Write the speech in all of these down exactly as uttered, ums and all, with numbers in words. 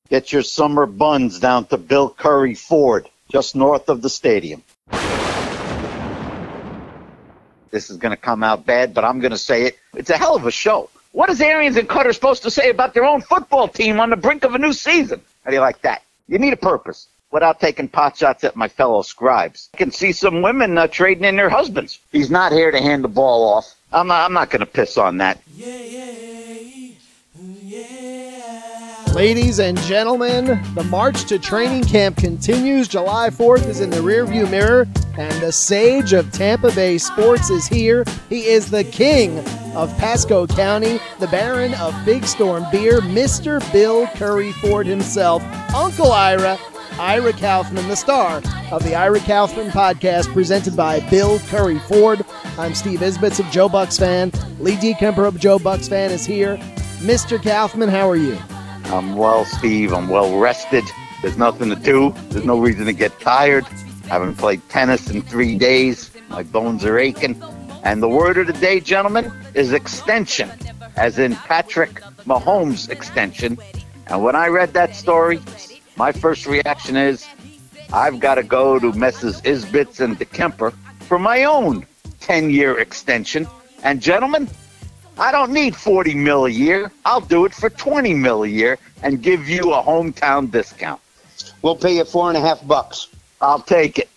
Get your summer buns down to Bill Curry Ford, just north of the stadium. This is going to come out bad, but I'm going to say it. It's a hell of a show. What is Arians and Cutter supposed to say about their own football team on the brink of a new season? How do you like that? You need a purpose. Without taking pot shots at my fellow scribes. I can see some women uh, trading in their husbands. He's not here to hand the ball off. I'm not, I'm not going to piss on that. Yeah, yeah, yeah. Ladies and gentlemen, the march to training camp continues. July fourth is in the rearview mirror, and the sage of Tampa Bay sports is here. He is the king of Pasco County, the baron of Big Storm beer, Mister Bill Curry Ford himself, Uncle Ira, Ira Kaufman, the star of the Ira Kaufman podcast presented by Bill Curry Ford. I'm Steve Isbitz of Joe Bucks Fan. Lee December of Joe Bucks Fan is here. Mister Kaufman, how are you? I'm well, Steve. I'm well rested. There's nothing to do. There's no reason to get tired. I haven't played tennis in three days. My bones are aching. And the word of the day, gentlemen, is extension, as in Patrick Mahomes' extension. And when I read that story, my first reaction is, I've got to go to Missus Isbitz and DeKemper for my own ten-year extension. And gentlemen, I don't need forty mil a year. I'll do it for twenty mil a year and give you a hometown discount. We'll pay you four and a half bucks. I'll take it.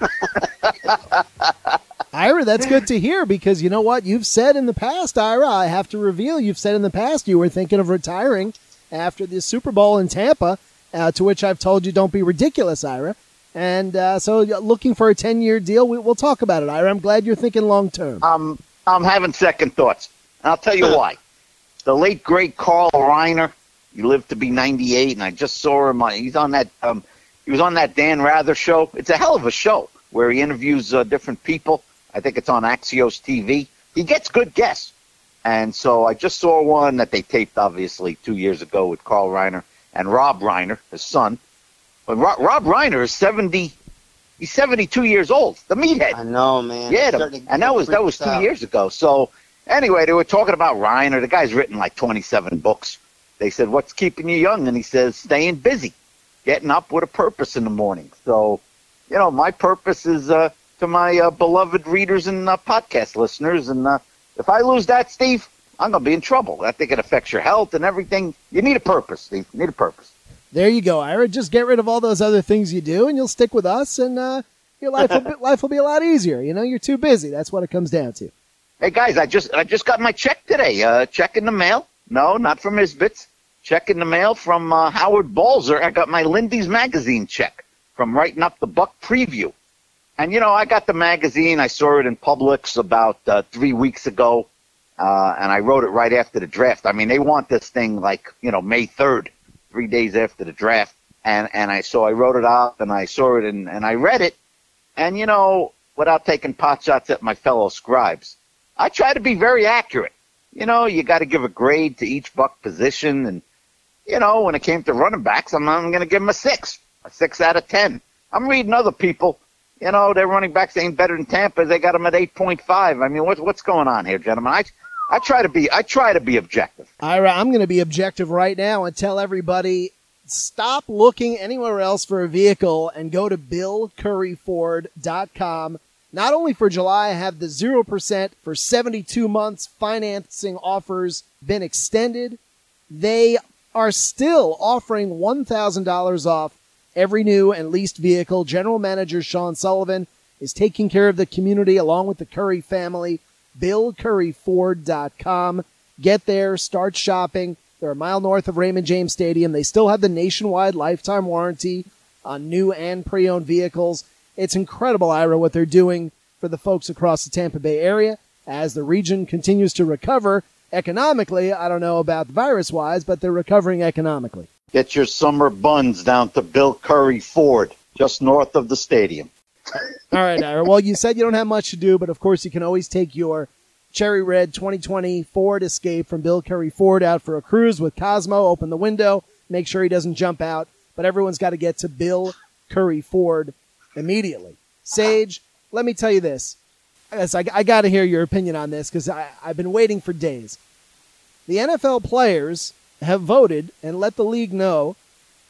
Ira, that's good to hear, because you know what? You've said in the past, Ira, I have to reveal, you've said in the past you were thinking of retiring after the Super Bowl in Tampa, uh, to which I've told you don't be ridiculous, Ira. And uh, so looking for a ten-year deal, we, we'll talk about it, Ira. I'm glad you're thinking long-term. Um, I'm having second thoughts. And I'll tell you why. The late, great Carl Reiner, he lived to be ninety-eight, and I just saw him. On, he's on that. Um, he was on that Dan Rather show. It's a hell of a show where he interviews uh, different people. I think it's on Axios T V. He gets good guests. And so I just saw one that they taped, obviously, two years ago with Carl Reiner and Rob Reiner, his son. But Rob, Rob Reiner is seventy. He's seventy-two years old. The meathead. I know, man. Yeah, the, and that was that was two out. years ago. So anyway, they were talking about Reiner. The guy's written like twenty-seven books. They said, "What's keeping you young?" And he says, "Staying busy, getting up with a purpose in the morning." So, you know, my purpose is uh, to my uh, beloved readers and uh, podcast listeners. And uh, if I lose that, Steve, I'm gonna be in trouble. I think it affects your health and everything. You need a purpose, Steve. You need a purpose. There you go, Ira. Just get rid of all those other things you do, and you'll stick with us, and uh, your life will be, life will be a lot easier. You know, you're too busy. That's what it comes down to. Hey guys, I just I just got my check today. Uh, check in the mail. No, not from Isbitz. Check in the mail from uh, Howard Balzer. I got my Lindy's magazine check from writing up the Buck preview. And you know, I got the magazine. I saw it in Publix about uh, three weeks ago, uh, and I wrote it right after the draft. I mean, they want this thing like you know May third. Three days after the draft, and and I so I wrote it up and I saw it and, and I read it, and you know, without taking pot shots at my fellow scribes, I try to be very accurate. You know, you got to give a grade to each Buck position, and you know, when it came to running backs, I'm I'm going to give them a six, a six out of ten. I'm reading other people, you know, their running backs ain't better than Tampa. They got them at eight point five. I mean, what's what's going on here, gentlemen? I. I try to be I try to be objective. Ira, I'm going to be objective right now and tell everybody, stop looking anywhere else for a vehicle and go to bill curry ford dot com. Not only for July have the zero percent for seventy-two months financing offers been extended, they are still offering one thousand dollars off every new and leased vehicle. General Manager Sean Sullivan is taking care of the community along with the Curry family. bill curry ford dot com. Get there, start shopping. They're a mile north of Raymond James Stadium. They still have the nationwide lifetime warranty on new and pre-owned vehicles. It's incredible, Ira, what they're doing for the folks across the Tampa Bay area as the region continues to recover economically. I don't know about virus-wise, but they're recovering economically. Get your summer buns down to Bill Curry Ford, just north of the stadium. All right, Ira. Well, you said you don't have much to do, but of course you can always take your cherry red twenty twenty Ford Escape from Bill Curry Ford out for a cruise with Cosmo. Open the window, make sure he doesn't jump out. But everyone's got to get to Bill Curry Ford immediately. Sage, let me tell you this. Yes, I, I got to hear your opinion on this because I've been waiting for days. The N F L players have voted and let the league know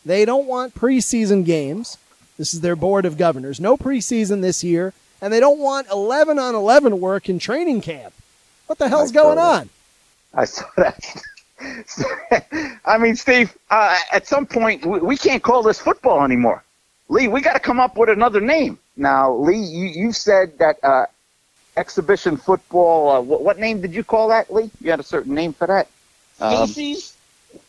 They don't want preseason games. This is their board of governors. No preseason this year, and they don't want eleven on eleven work in training camp. What the hell's going on? I saw that. I mean, Steve, uh, at some point, we, we can't call this football anymore. Lee, we got to come up with another name. Now, Lee, you, you said that uh, exhibition football, uh, what, what name did you call that, Lee? You had a certain name for that? Um, Feces?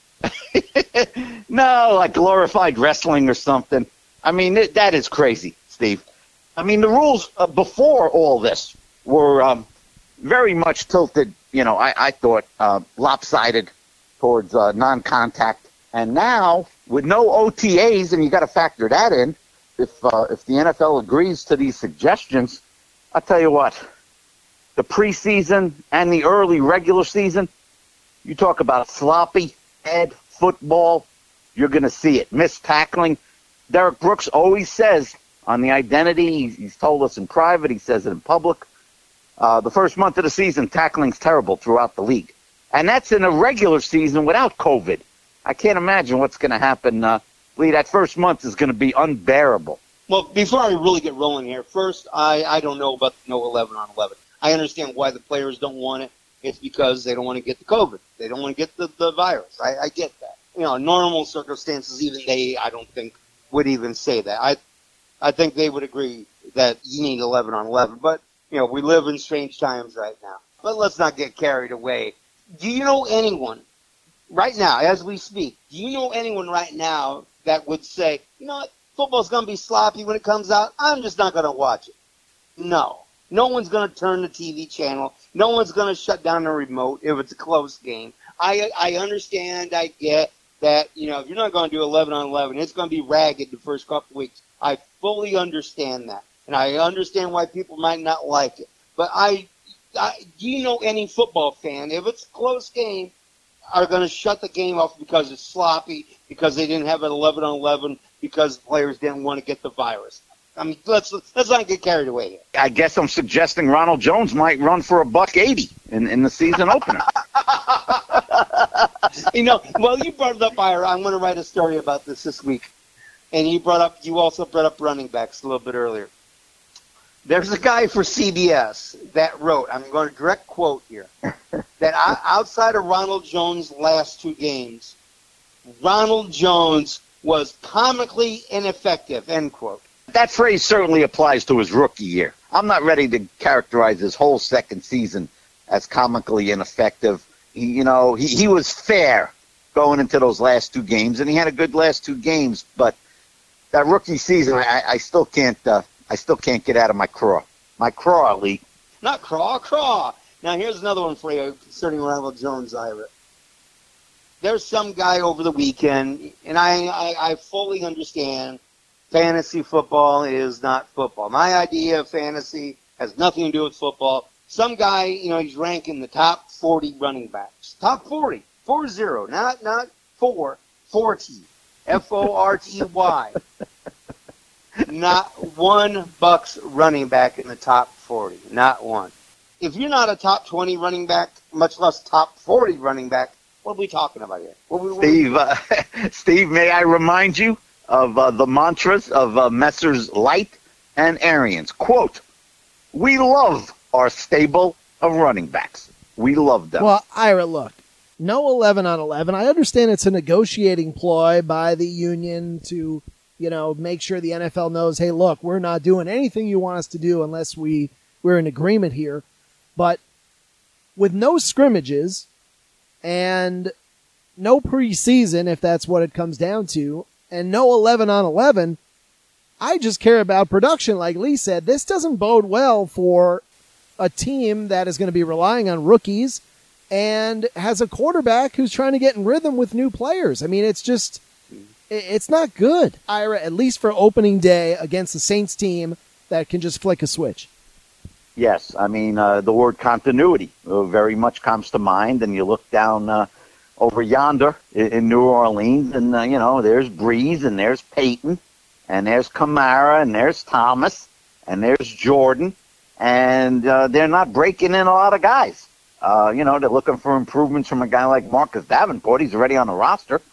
No, like glorified wrestling or something. I mean, it, that is crazy, Steve. I mean, the rules uh, before all this were um, very much tilted, you know, I, I thought, uh, lopsided towards uh, non-contact. And now, with no O T As, and you got to factor that in, if uh, if the N F L agrees to these suggestions, I'll tell you what, the preseason and the early regular season, you talk about sloppy head football, you're going to see it. Missed tackling. Derek Brooks always says on the identity, he's told us in private, he says it in public, uh, the first month of the season, tackling's terrible throughout the league. And that's in a regular season without COVID. I can't imagine what's going to happen. Uh, Lee, that first month is going to be unbearable. Well, before I really get rolling here, first, I, I don't know about the no eleven on eleven. I understand why the players don't want it. It's because they don't want to get the COVID. They don't want to get the, the virus. I, I get that. You know, normal circumstances, even they, I don't think, would even say that. I I think they would agree that you need eleven on eleven. But, you know, we live in strange times right now. But let's not get carried away. Do you know anyone right now, as we speak, do you know anyone right now that would say, you know what, football's going to be sloppy when it comes out, I'm just not going to watch it? No. No one's going to turn the T V channel. No one's going to shut down the remote if it's a close game. I I understand, I get that, you know, if you're not going to do eleven on eleven, it's going to be ragged the first couple weeks. I fully understand that. And I understand why people might not like it. But I, I do you know any football fan, if it's a close game, are going to shut the game off because it's sloppy, because they didn't have an eleven on eleven, because players didn't want to get the virus? I mean, let's let's not get carried away here. I guess I'm suggesting Ronald Jones might run for a buck eighty in, in the season opener. You know, well, you brought it up, Ira. I'm going to write a story about this this week. And you brought up, you also brought up running backs a little bit earlier. There's a guy for C B S that wrote, I'm going to direct quote here, that outside of Ronald Jones' last two games, Ronald Jones was comically ineffective, end quote. That phrase certainly applies to his rookie year. I'm not ready to characterize his whole second season as comically ineffective. He, you know, he, he was fair going into those last two games, and he had a good last two games. But that rookie season, I, I still can't, uh, I still can't get out of my craw. My craw, Lee. Not craw, craw. Now here's another one for you concerning Ronald Jones, Ira. There's some guy over the weekend, and I, I, I fully understand. Fantasy football is not football. My idea of fantasy has nothing to do with football. Some guy, you know, he's ranking the top forty running backs. Top forty. Four zero. Not, not four. forty. F O R T Y. Not one Bucks running back in the top forty. Not one. If you're not a top twenty running back, much less top forty running back, what are we talking about here? What we, what Steve, uh, Steve, may I remind you of uh, the mantras of uh, Messrs. Light and Arians. Quote, we love our stable of running backs. We love them. Well, Ira, look, no eleven on eleven. I understand it's a negotiating ploy by the union to, you know, make sure the N F L knows, hey, look, we're not doing anything you want us to do unless we, we're in agreement here. But with no scrimmages and no preseason, if that's what it comes down to, and no eleven on eleven, I just care about production. Like Lee said, this doesn't bode well for a team that is going to be relying on rookies and has a quarterback who's trying to get in rhythm with new players. I mean, it's just, it's not good, Ira, at least for opening day against the Saints team that can just flick a switch. Yes, I mean, uh, the word continuity uh, very much comes to mind, and you look down uh, over yonder in, in New Orleans, and, uh, you know, there's Breeze, and there's Peyton, and there's Kamara, and there's Thomas, and there's Jordan, and uh, they're not breaking in a lot of guys. Uh, you know, they're looking for improvements from a guy like Marcus Davenport. He's already on the roster.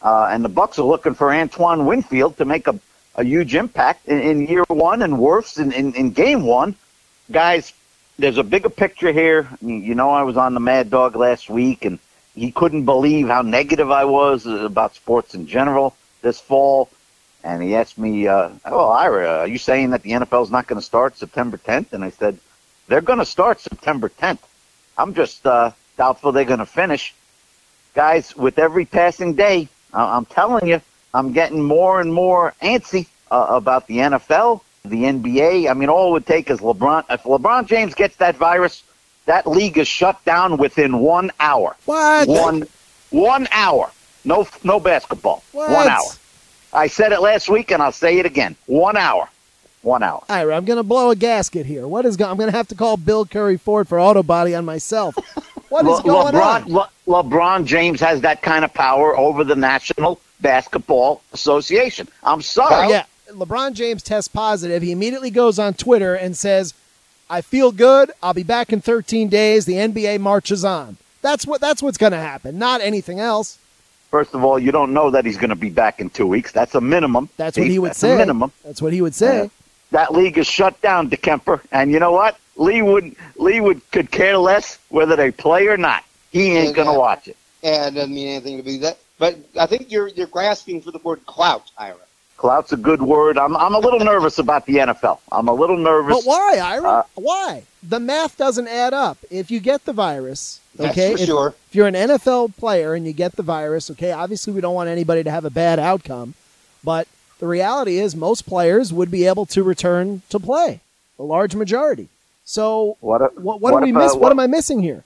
uh, and the Bucks are looking for Antoine Winfield to make a, a huge impact in, in year one and worse in, in, in game one. Guys, there's a bigger picture here. You know, I was on the Mad Dog last week, and he couldn't believe how negative I was about sports in general this fall. And he asked me, uh, oh, Ira, are you saying that the N F L is not going to start September tenth? And I said, they're going to start September tenth. I'm just uh, doubtful they're going to finish. Guys, with every passing day, I- I'm telling you, I'm getting more and more antsy uh, about the N F L, the N B A. I mean, all it would take is LeBron. If LeBron James gets that virus, that league is shut down within one hour. What? One, one hour. No, no basketball. What? One hour. I said it last week, and I'll say it again. One hour. One hour. Ira, I'm going to blow a gasket here. What is go- I'm going to have to call Bill Curry Ford for auto body on myself. What is Le- going LeBron, on? Le- LeBron James has that kind of power over the National Basketball Association. I'm sorry. Oh, yeah. LeBron James tests positive. He immediately goes on Twitter and says, I feel good. I'll be back in thirteen days. The N B A marches on. That's what. That's what's going to happen, not anything else. First of all, you don't know that he's going to be back in two weeks. That's a minimum. That's what he would That's say. A minimum. That's what he would say. Uh, that league is shut down, DeKemper. And you know what? Lee would Lee would could care less whether they play or not. He ain't And, going to uh, watch it. Yeah, it doesn't mean anything to be that. But I think you're you're grasping for the word clout, Ira. Clout's a good word. I'm I'm a little nervous about the N F L. I'm a little nervous. But why, Ira? Uh, why? The math doesn't add up. If you get the virus, That's okay, for if, sure. if you're an N F L player and you get the virus, okay, obviously we don't want anybody to have a bad outcome, but the reality is most players would be able to return to play, a large majority. So What if- what, what, what do we if, uh, miss? What, what- am I missing here?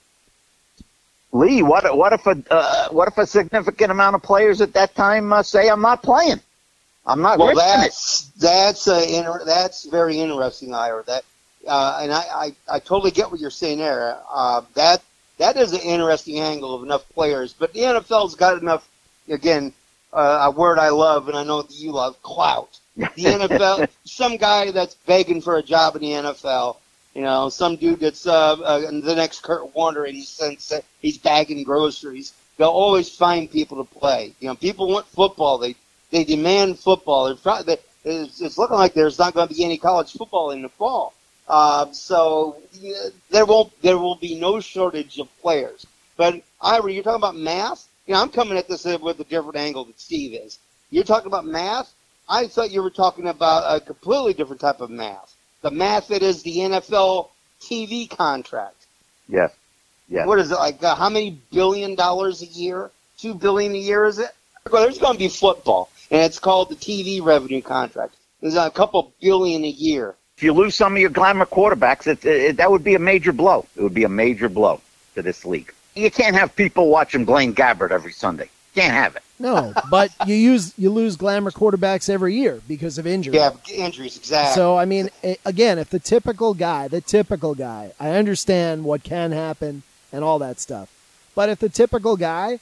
Lee, what what if a uh, what if a significant amount of players at that time uh, say I'm not playing? I'm not Well, risking it. that's that's uh, inter- that's very interesting, Ira. That uh, and I, I, I totally get what you're saying there. Uh, that that is an interesting angle of enough players, but the N F L's got enough. Again, uh, a word I love, and I know that you love, clout. The N F L, some guy that's begging for a job in the N F L. You know, some dude that's uh, uh, the next Kurt Warner, and he's he's bagging groceries. They'll always find people to play. You know, people want football. They they demand football. They're try, they, it's, it's looking like there's not going to be any college football in the fall. Uh, so yeah, there won't there will be no shortage of players. But Ira, you're talking about math. You know, I'm coming at this with a different angle than Steve is. You're talking about math. I thought you were talking about a completely different type of math. The math that is the N F L T V contract. Yes. Yes. What is it, like uh, how many billion dollars a year? Two billion a year, is it? Well, there's going to be football, and it's called the T V revenue contract. There's a couple billion a year. If you lose some of your glamour quarterbacks, it, it, that would be a major blow. It would be a major blow to this league. You can't have people watching Blaine Gabbert every Sunday. Can't have it. No, but you use you lose glamour quarterbacks every year because of injury. Yeah, injuries, exactly. So, I mean, a- again, if the typical guy, the typical guy, I understand what can happen and all that stuff. But if the typical guy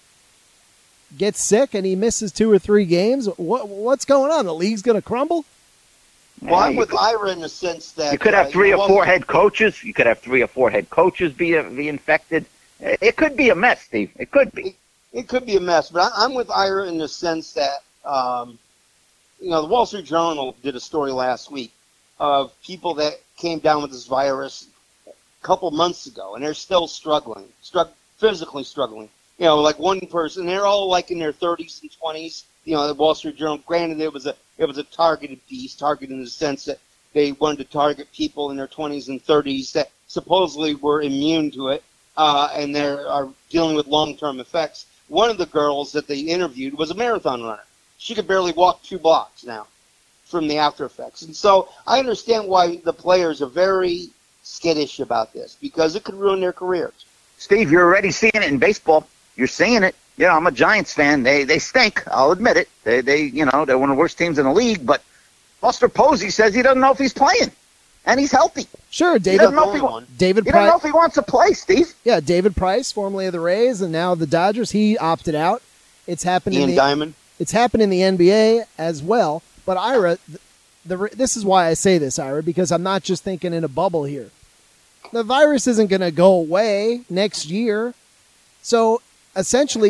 gets sick and he misses two or three games, what what's going on? The league's going to crumble? well, I'm you with could- Ira in the sense that You could uh, have three you or know, four head coaches. You could have three or four head coaches be be infected. It could be a mess, Steve. It could be. It could be a mess, but I, I'm with Ira in the sense that, um, you know, the Wall Street Journal did a story last week of people that came down with this virus a couple months ago, and they're still struggling, struck physically struggling. You know, like one person, they're all like in their thirties and twenties. You know, the Wall Street Journal. Granted, it was a it was a targeted piece, targeted in the sense that they wanted to target people in their twenties and thirties that supposedly were immune to it, uh, and they are dealing with long-term effects. One of the girls that they interviewed was a marathon runner. She could barely walk two blocks now from the after effects. And so I understand why the players are very skittish about this, because it could ruin their careers. Steve, you're already seeing it in baseball. You're seeing it. You know, I'm a Giants fan. They they stink. I'll admit it. They they you know they're one of the worst teams in the league. But Buster Posey says he doesn't know if he's playing, and he's healthy. Sure, He David. doesn't know if he, wa- David he doesn't know Price. if he wants to play, Steve. Yeah, David Price, formerly of the Rays and now the Dodgers. He opted out. It's happened in Ian the Diamond. it's happened in the N B A as well. But Ira, the, the this is why I say this, Ira, because I'm not just thinking in a bubble here. The virus isn't going to go away next year. So essentially,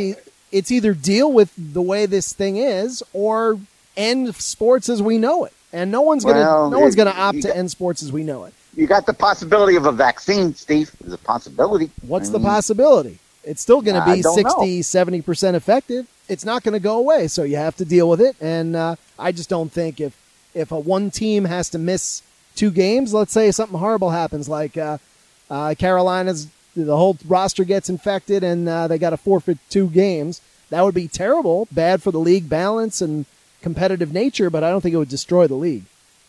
it's either deal with the way this thing is or end sports as we know it. And no one's gonna Well, no one's it- gonna opt you to got- end sports as we know it. You got the possibility of a vaccine, Steve. There's a possibility. What's I the mean, possibility? It's still going to I be don't sixty, seventy percent effective. It's not going to go away, so you have to deal with it. And uh, I just don't think if if a one team has to miss two games, let's say something horrible happens, like uh, uh, Carolina's, the whole roster gets infected and uh, they got to forfeit two games, that would be terrible, bad for the league balance and competitive nature, but I don't think it would destroy the league.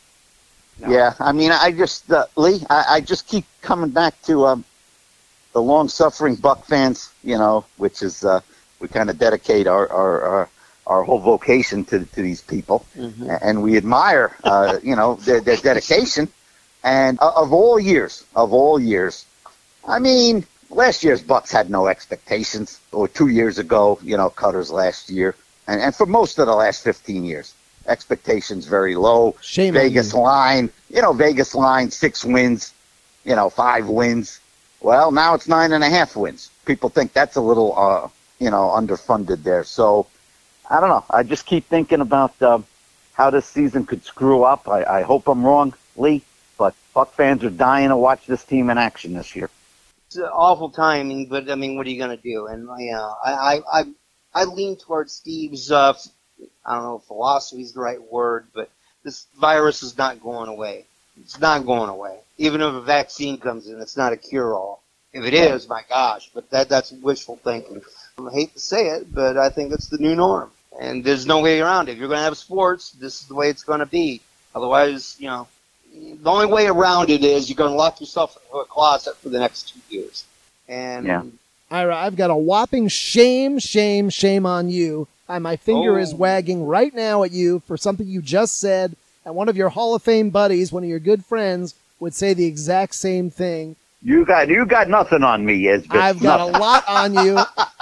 Yeah, I mean, I just, uh, Lee, I, I just keep coming back to um, the long-suffering Buck fans, you know, which is, uh, we kind of dedicate our, our, our, our whole vocation to, to these people, Mm-hmm. and we admire, uh, you know, their, their dedication. And uh, of all years, of all years, I mean, last year's Bucks had no expectations, or two years ago, you know, Cutters last year, and, and for most of the last fifteen years. Expectations very low. Shame on Vegas you. line, you know, Vegas line, six wins, you know, five wins. Well, now it's nine and a half wins. People think that's a little, uh, you know, underfunded there. So, I don't know. I just keep thinking about um, how this season could screw up. I, I hope I'm wrong, Lee, but Buck fans are dying to watch this team in action this year. It's uh, awful timing, but I mean, what are you going to do? And you know, I, I, I, I lean towards Steve's. Uh, I don't know if philosophy is the right word, but this virus is not going away. It's not going away. Even if a vaccine comes in, it's not a cure-all. If it is, my gosh, but that that's wishful thinking. I hate to say it, but I think it's the new norm. And there's no way around it. If you're going to have sports, this is the way it's going to be. Otherwise, you know, the only way around it is you're going to lock yourself into a closet for the next two years. And Yeah. Ira, I've got a whopping shame, shame, shame on you. I, my finger Oh. is wagging right now at you for something you just said, and one of your Hall of Fame buddies, one of your good friends, would say the exact same thing. You got you got nothing on me, Isbit. I've got Nothing. a lot on you,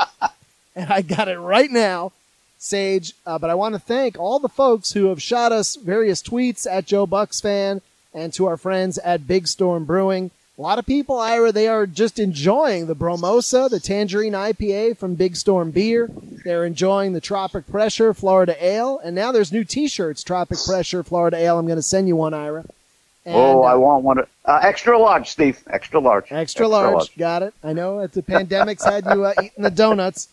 and I got it right now, Sage. Uh, but I want to thank all the folks who have shot us various tweets at Joe Bucks Fan and to our friends at Big Storm Brewing. A lot of people, Ira, they are just enjoying the Bromosa, the Tangerine I P A from Big Storm Beer. They're enjoying the Tropic Pressure Florida Ale. And now there's new T-shirts, Tropic Pressure Florida Ale. I'm going to send you one, Ira. And, oh, I uh, want one. of- Uh, extra large, Steve. Extra large. Extra large. Got it. I know that the pandemic's had you uh, eating the donuts.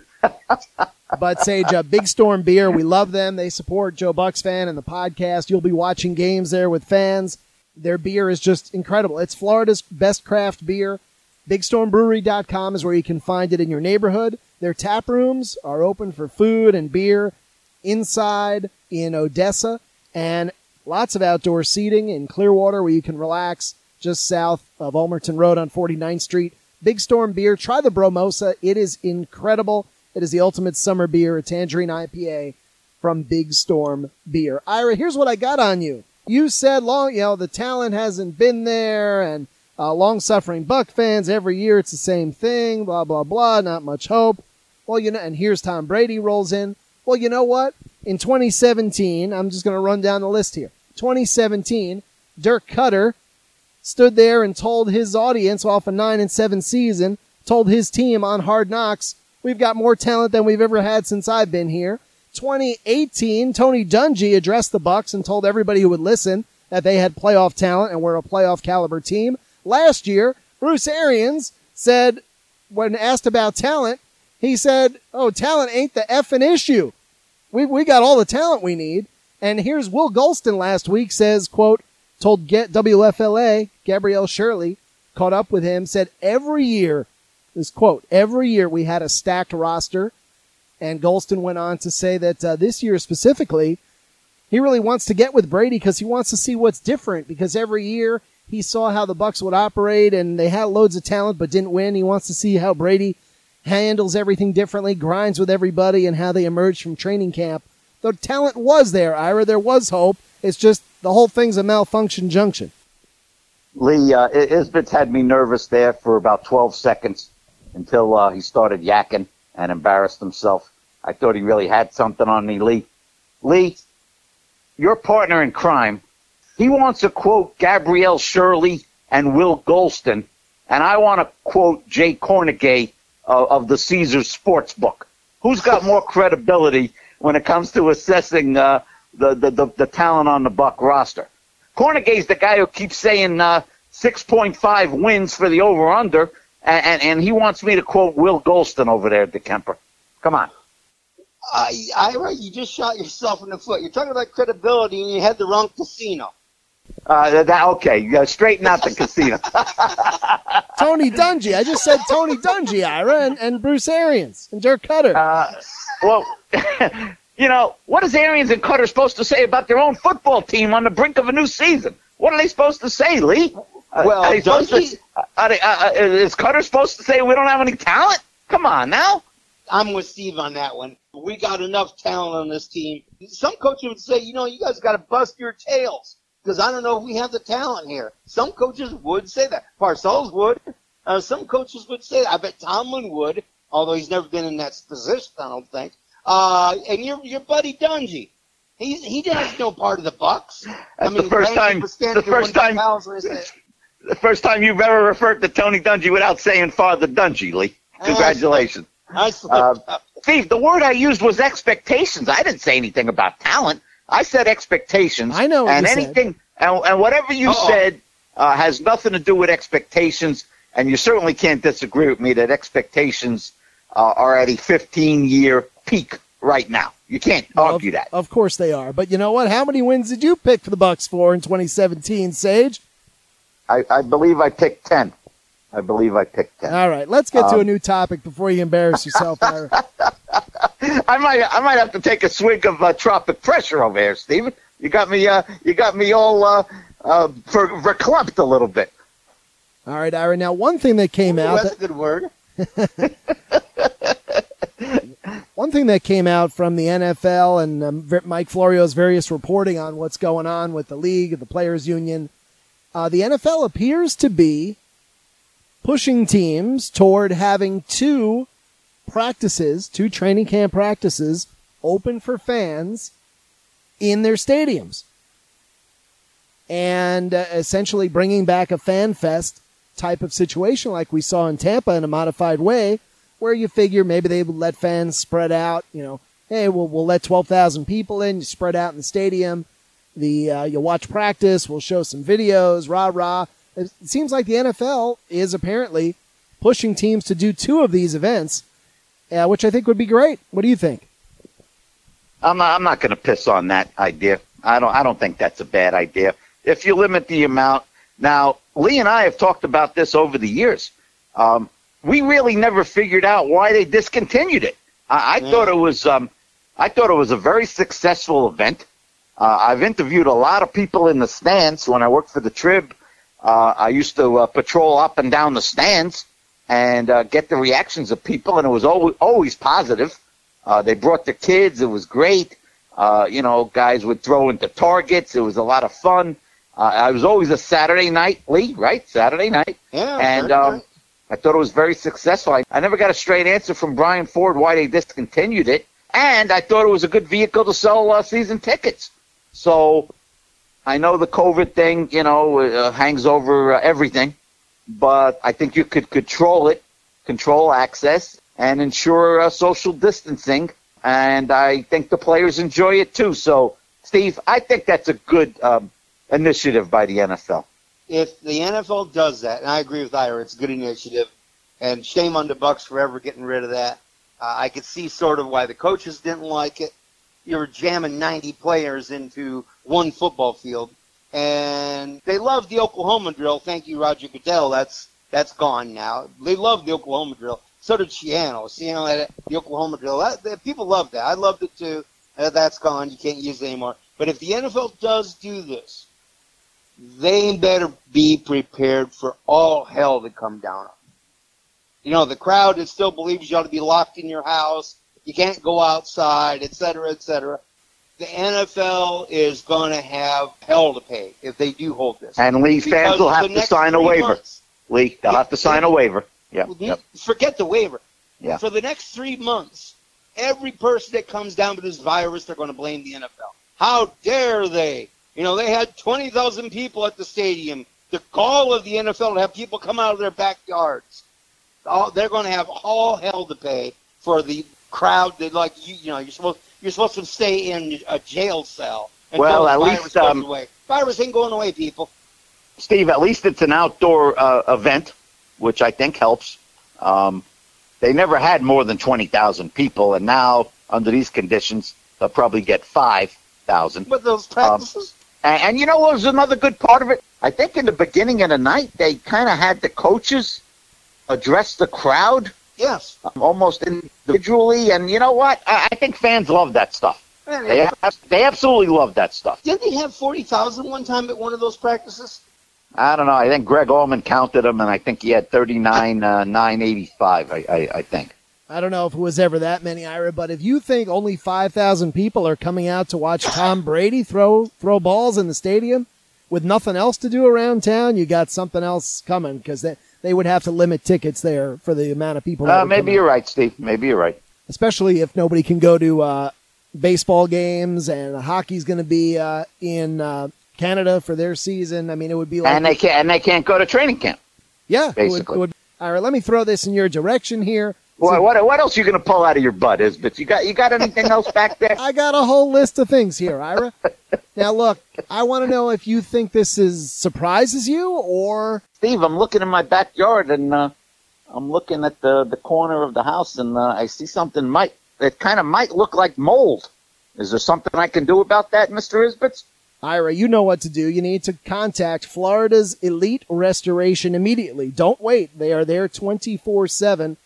But Sage, uh, Big Storm Beer, we love them. They support Joe Bucks Fan and the podcast. You'll be watching games there with fans. Their beer is just incredible. It's Florida's best craft beer. big storm brewery dot com is where you can find it in your neighborhood. Their tap rooms are open for food and beer inside in Odessa, and lots of outdoor seating in Clearwater where you can relax just south of Ulmerton Road on forty-ninth Street. Big Storm Beer. Try the Bromosa. It is incredible. It is the ultimate summer beer, a Tangerine I P A from Big Storm Beer. Ira, here's what I got on you. You said long, you know, the talent hasn't been there, and uh, long-suffering Buck fans every year it's the same thing. Blah blah blah. Not much hope. Well, you know, and here's Tom Brady rolls in. Well, you know what? In twenty seventeen, I'm just going to run down the list here. twenty seventeen, Dirk Cutter stood there and told his audience off a nine and seven season, told his team on Hard Knocks, we've got more talent than we've ever had since I've been here. twenty eighteen, Tony Dungy addressed the Bucks and told everybody who would listen that they had playoff talent and were a playoff caliber team. Last year, Bruce Arians said, when asked about talent, he said, oh, talent ain't the effing issue. We we got all the talent we need. And here's Will Golston last week says, quote, told Get W F L A, Gabrielle Shirley, caught up with him, said every year, this quote, every year we had a stacked roster. And Golston went on to say that uh, this year specifically, he really wants to get with Brady because he wants to see what's different, because every year he saw how the Bucks would operate and they had loads of talent but didn't win. He wants to see how Brady handles everything differently, grinds with everybody, and how they emerge from training camp. The talent was there, Ira. There was hope. It's just the whole thing's a malfunction junction. Lee, uh, Isbit's had me nervous there for about twelve seconds until uh, he started yakking and embarrassed himself. I thought he really had something on me, Lee. Lee, your partner in crime, he wants to quote Gabrielle Shirley and Will Golston, and I want to quote Jay Cornegay uh, of the Caesars Sportsbook, who's got more credibility when it comes to assessing uh, the, the, the, the talent on the Buck roster? Cornegay's the guy who keeps saying uh, six point five wins for the over-under, and, and, and he wants me to quote Will Golston over there at the Kemper. Come on. I, Ira, you just shot yourself in the foot. You're talking about credibility, and you had the wrong casino. Uh, that, okay, uh, straighten out the casino. Tony Dungy. I just said Tony Dungy, Ira, and, and Bruce Arians and Dirk Cutter. Uh, well, you know, what is Arians and Cutter supposed to say about their own football team on the brink of a new season? What are they supposed to say, Lee? Well, are they supposed Dungy, to, are they, uh, is Cutter supposed to say we don't have any talent? Come on now. I'm with Steve on that one. We got enough talent on this team. Some coaches would say, you know, you guys got to bust your tails because I don't know if we have the talent here. Some coaches would say that. Parcells would. Uh, some coaches would say that. I bet Tomlin would, although he's never been in that position, I don't think. Uh, and your your buddy Dungy, he he has no part of the Bucks. That's I mean, the first time. The first time. The first time you've ever referred to Tony Dungy without saying Father Dungy, Lee. Congratulations. I uh, Steve, the word I used was expectations. I didn't say anything about talent. I said expectations. I know what and you anything, said. And, and whatever you Uh-oh. said uh, has nothing to do with expectations. And you certainly can't disagree with me that expectations uh, are at a fifteen-year peak right now. You can't Well, argue of, that. Of course they are. But you know what? How many wins did you pick for the Bucks for in twenty seventeen, Sage? I, I believe I picked ten. I believe I picked ten. All right, let's get to Um, a new topic before you embarrass yourself, Ira. I might I might have to take a swig of uh, tropic pressure over here, Steven. You got me uh you got me all uh uh ver- verklempt a little bit. All right, Ira. Now, one thing that came Ooh, out that's that, a good word. one thing that came out from the N F L and um, Ver- Mike Florio's various reporting on what's going on with the league, the players' union, uh, the N F L appears to be pushing teams toward having two practices, two training camp practices, open for fans in their stadiums. And uh, essentially bringing back a fan fest type of situation like we saw in Tampa in a modified way, where you figure maybe they would let fans spread out, you know, hey, we'll, we'll let twelve thousand people in, you spread out in the stadium, the uh, you'll watch practice, we'll show some videos, rah-rah. It seems like the N F L is apparently pushing teams to do two of these events, uh, which I think would be great. What do you think? I'm not I'm not going to piss on that idea. I don't I don't think that's a bad idea. If you limit the amount. Now, Lee and I have talked about this over the years. Um, we really never figured out why they discontinued it. I, I Yeah. thought it was um, I thought it was a very successful event. Uh, I've interviewed a lot of people in the stands when I worked for the Trib. Uh, I used to uh, patrol up and down the stands and uh, get the reactions of people, and it was always, always positive. Uh, they brought their kids. It was great. Uh, you know, guys would throw into targets. It was a lot of fun. Uh, it was always a Saturday night, Lee, right? Saturday night. Yeah. And very um, nice. I thought it was very successful. I, I never got a straight answer from Brian Ford why they discontinued it. And I thought it was a good vehicle to sell uh, season tickets. So I know the COVID thing, you know, uh, hangs over uh, everything. But I think you could control it, control access, and ensure uh, social distancing. And I think the players enjoy it too. So, Steve, I think that's a good um, initiative by the N F L. If the N F L does that, and I agree with Ira, it's a good initiative, and shame on the Bucks for ever getting rid of that. Uh, I could see sort of why the coaches didn't like it. You were jamming ninety players into one football field, and they loved the Oklahoma drill. Thank you, Roger Goodell. That's that's gone now. They loved the Oklahoma drill. So did Shiano. Shiano had the Oklahoma drill. That, that, people loved that. I loved it too. Uh, that's gone. You can't use it anymore. But if the N F L does do this, they better be prepared for all hell to come down on them. You know, the crowd that still believes you ought to be locked in your house, you can't go outside, et cetera, et cetera. The N F L is going to have hell to pay if they do hold this. And Lee, Because fans will for have the to next sign a three waiver. months- Lee, they'll Yeah, have to sign yeah. a waiver. Yep, Well, yep. Forget the waiver. Yeah. For the next three months, every person that comes down with this virus, they're going to blame the N F L. How dare they? You know, they had twenty thousand people at the stadium. The call of the N F L to have people come out of their backyards. All, they're going to have all hell to pay for the crowd that like you you know you're supposed you're supposed to stay in a jail cell until Well, the at virus least, goes um, away. Virus ain't going away, people. Steve, at least it's an outdoor uh, event, which I think helps. Um, they never had more than twenty thousand people, and now, under these conditions, they'll probably get five thousand. But those practices. Um, and, and you know what was another good part of it? I think in the beginning of the night, they kind of had the coaches address the crowd Yes. um, almost individually, and you know what? I, I think fans love that stuff. They, they absolutely love that stuff. Didn't they have forty thousand one time at one of those practices? I don't know. I think Greg Allman counted them, and I think he had thirty-nine, uh, nine eighty-five, I, I, I think. I don't know if it was ever that many, Ira, but if you think only five thousand people are coming out to watch Tom Brady throw throw balls in the stadium with nothing else to do around town, you got something else coming, because they, they would have to limit tickets there for the amount of people. That Uh, maybe you're right, Steve. Maybe you're right. Especially if nobody can go to uh, baseball games, and hockey's going to be uh, in uh, Canada for their season. I mean, it would be like... And they can't, and they can't go to training camp. Yeah. Basically. It would, it would, all right, let me throw this in your direction here. What, what, what else are you going to pull out of your butt, Isbits? You got, you got anything else back there? I got a whole list of things here, Ira. Now, look, I want to know if you think this is surprises you, or... Steve, I'm looking in my backyard, and uh, I'm looking at the, the corner of the house, and uh, I see something might that kind of might look like mold. Is there something I can do about that, Mister Isbits? Ira, you know what to do. You need to contact Florida's Elite Restoration immediately. Don't wait. They are there twenty-four seven.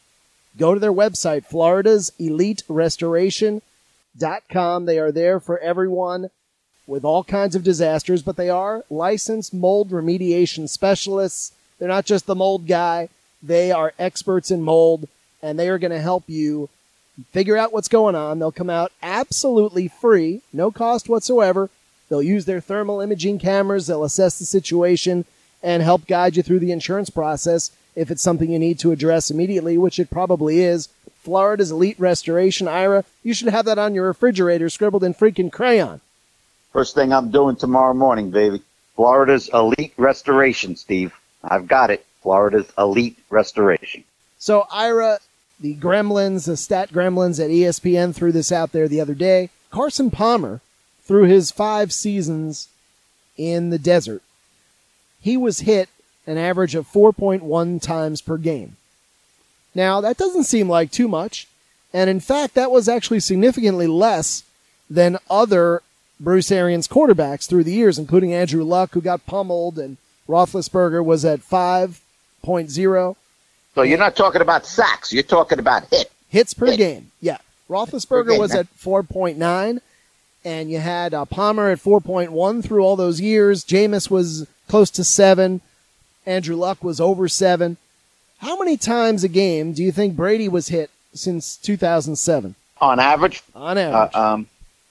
Go to their website, florida's elite restoration dot com. They are there for everyone with all kinds of disasters, but they are licensed mold remediation specialists. They're not just the mold guy. They are experts in mold, and they are going to help you figure out what's going on. They'll come out absolutely free, no cost whatsoever. They'll use their thermal imaging cameras. They'll assess the situation and help guide you through the insurance process if it's something you need to address immediately, which it probably is. Florida's Elite Restoration. Ira, you should have that on your refrigerator scribbled in freaking crayon. First thing I'm doing tomorrow morning, baby. Florida's Elite Restoration, Steve. I've got it. Florida's Elite Restoration. So, Ira, the Gremlins, the stat Gremlins at E S P N threw this out there the other day. Carson Palmer, through his five seasons in the desert, he was hit an average of four point one times per game. Now, that doesn't seem like too much, and in fact, that was actually significantly less than other Bruce Arians quarterbacks through the years, including Andrew Luck, who got pummeled, and Roethlisberger was at five point oh. So you're not talking about sacks. You're talking about hit. Hits per Hit. game. Yeah. Roethlisberger game, was man. at four point nine, and you had uh, Palmer at four point one through all those years. Jameis was close to seven. Andrew Luck was over seven. How many times a game do you think Brady was hit since two thousand seven? On average, On average. uh, um,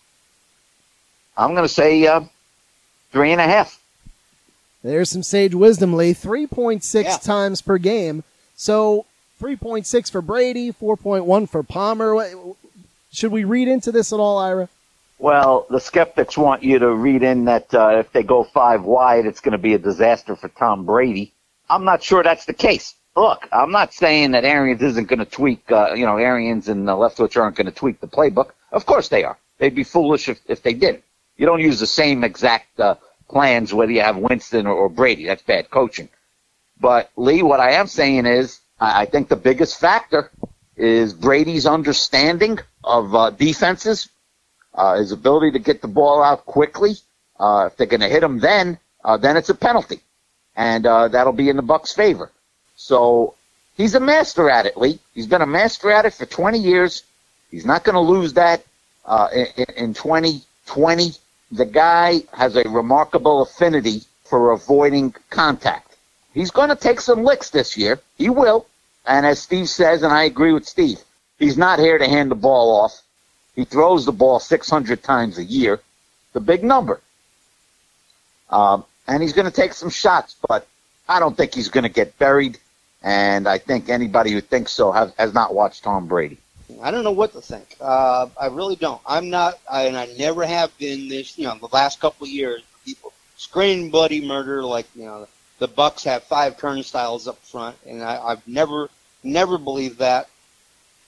I'm going to say uh, three and a half. There's some sage wisdom, Lee. three point six Yeah. times per game. So three point six for Brady, four point one for Palmer. What- Should we read into this at all, Ira? Well, the skeptics want you to read in that uh, if they go five wide, it's going to be a disaster for Tom Brady. I'm not sure that's the case. Look, I'm not saying that Arians isn't going to tweak, uh, you know, Arians and uh, Leftwich aren't going to tweak the playbook. Of course they are. They'd be foolish if, if they did. You don't use the same exact uh, plans whether you have Winston or, or Brady. That's bad coaching. But, Lee, what I am saying is I, I think the biggest factor is Brady's understanding of uh, defenses, uh, his ability to get the ball out quickly. Uh, if they're going to hit him then, uh, then it's a penalty. And uh, that'll be in the Bucs' favor. So he's a master at it, Lee. He's been a master at it for twenty years. He's not going to lose that uh, in, in twenty twenty. The guy has a remarkable affinity for avoiding contact. He's going to take some licks this year. He will. And as Steve says, and I agree with Steve, he's not here to hand the ball off. He throws the ball six hundred times a year. The big number. Um, and he's going to take some shots, but I don't think he's going to get buried. And I think anybody who thinks so has, has not watched Tom Brady. I don't know what to think. Uh, I really don't. I'm not, I, and I never have been this, you know, the last couple of years, people scream bloody murder like, you know, the Bucks have five turnstiles up front, and I, I've never, never believed that.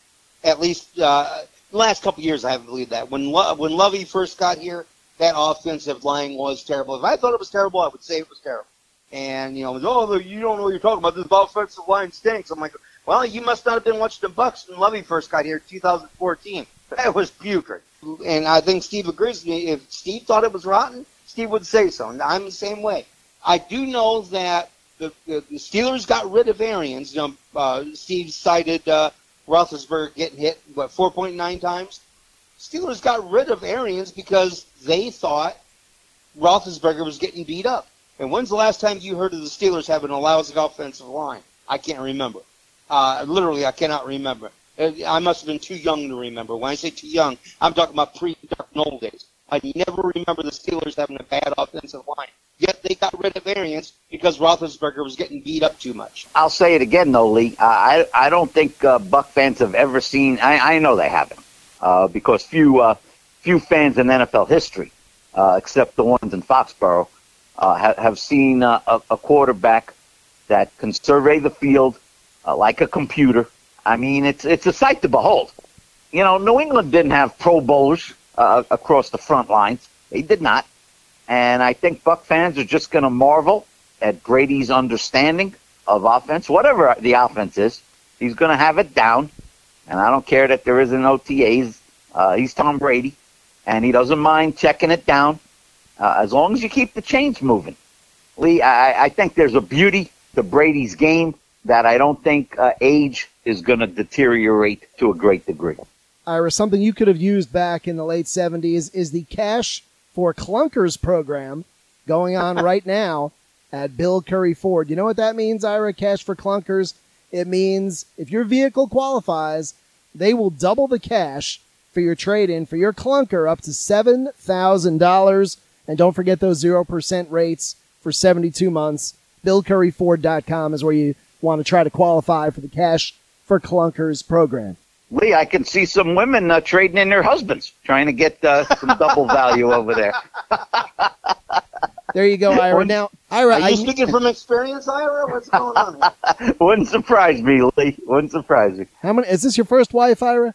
At least uh, the last couple of years, I haven't believed that. When Lo- when Lovey first got here, that offensive line was terrible. If I thought it was terrible, I would say it was terrible. And, you know, oh, you don't know what you're talking about. This offensive line stinks. I'm like, well, you must not have been watching the Bucks when Lovey first got here in two thousand fourteen. That was putrid. And I think Steve agrees with me. If Steve thought it was rotten, Steve would say so. And I'm the same way. I do know that the, the, the Steelers got rid of Arians. You know, uh, Steve cited uh, Roethlisberger getting hit, what, four point nine times? Steelers got rid of Arians because they thought Roethlisberger was getting beat up. And when's the last time you heard of the Steelers having a lousy offensive line? I can't remember. Uh, literally, I cannot remember. I must have been too young to remember. When I say too young, I'm talking about pre-Dark Knoll days. I never remember the Steelers having a bad offensive line. Yet they got rid of Arians because Roethlisberger was getting beat up too much. I'll say it again, though, Lee. Uh, I I don't think uh, Buck fans have ever seen. I, I know they haven't, uh, because few uh, few fans in N F L history, uh, except the ones in Foxborough, uh, have, have seen uh, a, a quarterback that can survey the field uh, like a computer. I mean, it's it's a sight to behold. You know, New England didn't have Pro Bowlers uh, across the front lines. They did not. And I think Buck fans are just going to marvel at Brady's understanding of offense. Whatever the offense is, he's going to have it down. And I don't care that there isn't O T As. Uh, he's Tom Brady, and he doesn't mind checking it down uh, as long as you keep the chains moving. Lee, I, I think there's a beauty to Brady's game that I don't think uh, age is going to deteriorate to a great degree. Ira, something you could have used back in the late seventies is the Cash for Clunkers program going on right now at Bill Curry Ford. You know what that means, Ira? Cash for Clunkers? It means if your vehicle qualifies, they will double the cash for your trade-in for your clunker up to seven thousand dollars. And don't forget those zero percent rates for seventy-two months. Bill Curry Ford dot com is where you want to try to qualify for the Cash for Clunkers program. Lee, I can see some women uh, trading in their husbands, trying to get uh, some double value over there. There you go, Ira. Now, Ira, are you I, speaking from experience, Ira? What's going on here? Wouldn't surprise me, Lee. Wouldn't surprise me. how many? Is this your first wife, Ira?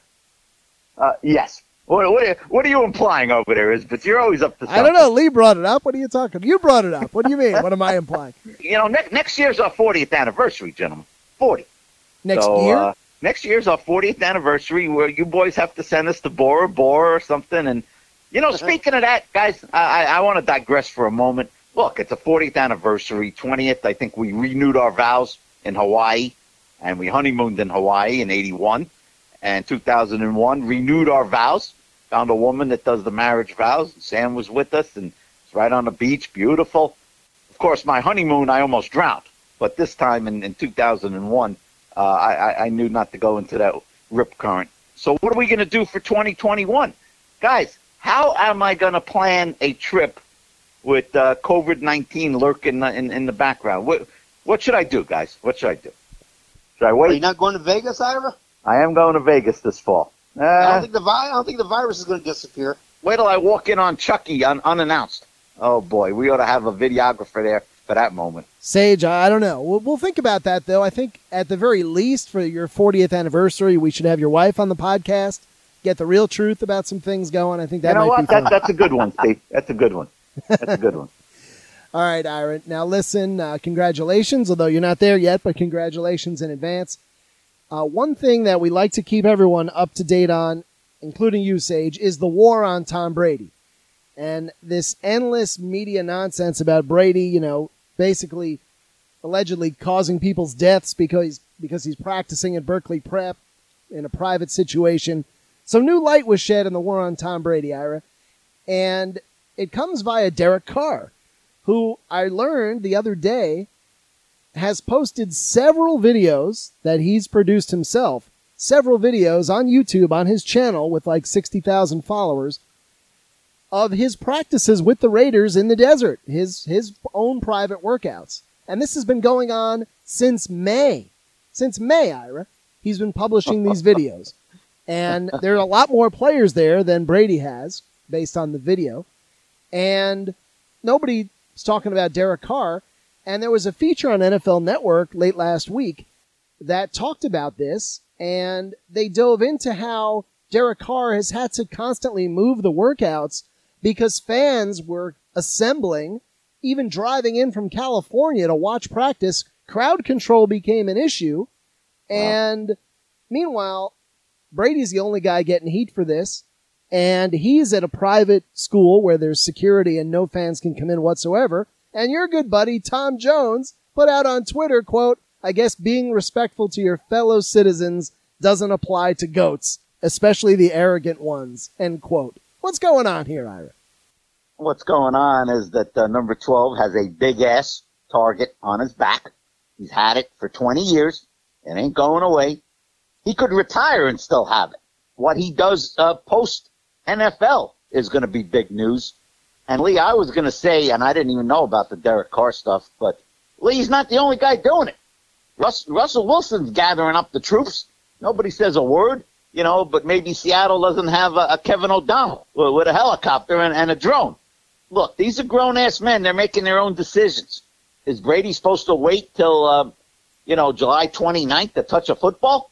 Uh, yes. What, what, what are you implying over there, Isbeth? You're always up to something. I don't know. Lee brought it up. What are you talking? You brought it up. What do you mean? What am I implying? You know, ne- next year's our fortieth anniversary, gentlemen. forty. Next so, year? Uh, next year's our fortieth anniversary, where you boys have to send us to Bora Bora or something. And, you know, speaking of that, guys, I, I want to digress for a moment. Look, it's a fortieth anniversary, twentieth. I think we renewed our vows in Hawaii, and we honeymooned in Hawaii in eighty-one. And two thousand one, renewed our vows. Found a woman that does the marriage vows. Sam was with us, and it's right on the beach, beautiful. Of course, my honeymoon, I almost drowned. But this time in, in two thousand one, uh, I, I knew not to go into that rip current. So what are we going to do for twenty twenty-one? Guys, how am I going to plan a trip with uh, COVID nineteen lurking in, in the background? What, what should I do, guys? What should I do? Should I wait? Are you not going to Vegas, Ira? I am going to Vegas this fall. Uh, I don't think the vi- I don't think the virus is going to disappear. Wait till I walk in on Chucky un- unannounced. Oh, boy, we ought to have a videographer there for that moment. Sage, I don't know. We'll, we'll think about that, though. I think at the very least for your fortieth anniversary, we should have your wife on the podcast, get the real truth about some things going. I think that you know might what? be fun. That, that's a good one, Steve. That's a good one. That's a good one. All right, Ira. Now, listen, uh, congratulations, although you're not there yet, but congratulations in advance. Uh, one thing that we like to keep everyone up to date on, including you, Sage, is the war on Tom Brady. And this endless media nonsense about Brady, you know, basically allegedly causing people's deaths because, because he's practicing at Berkeley Prep in a private situation. Some new light was shed on the war on Tom Brady, Ira. And it comes via Derek Carr, who I learned the other day has posted several videos that he's produced himself, several videos on YouTube on his channel with like sixty thousand followers of his practices with the Raiders in the desert, his his own private workouts. And this has been going on since May. Since May, Ira. He's been publishing these videos. And there are a lot more players there than Brady has, based on the video. And nobody's talking about Derek Carr. And there was a feature on N F L Network late last week that talked about this and they dove into how Derek Carr has had to constantly move the workouts because fans were assembling, even driving in from California to watch practice. Crowd control became an issue, and wow. Meanwhile, Brady's the only guy getting heat for this, and he's at a private school where there's security and no fans can come in whatsoever. And your good buddy, Tom Jones, put out on Twitter, quote, I guess being respectful to your fellow citizens doesn't apply to goats, especially the arrogant ones, end quote. What's going on here, Ira? What's going on is that uh, number twelve has a big-ass target on his back. He's had it for twenty years. It ain't going away. He could retire and still have it. What he does uh, post-N F L is going to be big news. And, Lee, I was going to say, and I didn't even know about the Derek Carr stuff, but Lee's not the only guy doing it. Russ, Russell Wilson's gathering up the troops. Nobody says a word, you know, but maybe Seattle doesn't have a, a Kevin O'Donnell with a helicopter and, and a drone. Look, these are grown-ass men. They're making their own decisions. Is Brady supposed to wait till, uh, you know, July twenty-ninth to touch a football?